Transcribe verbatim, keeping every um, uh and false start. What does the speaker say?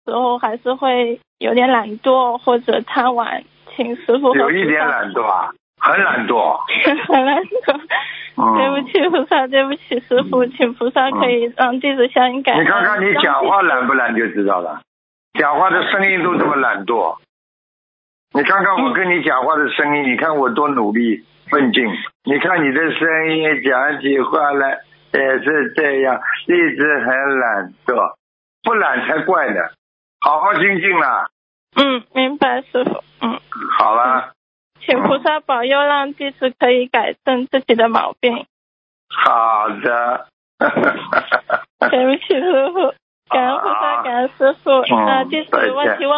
时候还是会有点懒惰或者贪玩，请师傅。 有一点懒惰啊，很懒惰。 很懒惰。嗯、对不起菩萨，对不起师傅，请菩萨可以让弟子相应改。 你看看你讲话懒不懒就知道了，讲话的声音都这么懒惰。你看看我跟你讲话的声音，你看我多努力奋进，你看你的声音讲起话来也是这样，一直很懒惰，不懒才怪呢，好好精进啦。 嗯，明白师傅。嗯， 好了。 请菩萨保佑，让弟子可以改正自己的毛病。 好的。 对不起师傅，感恩菩萨，感恩师傅。啊、呃，弟子有问题问。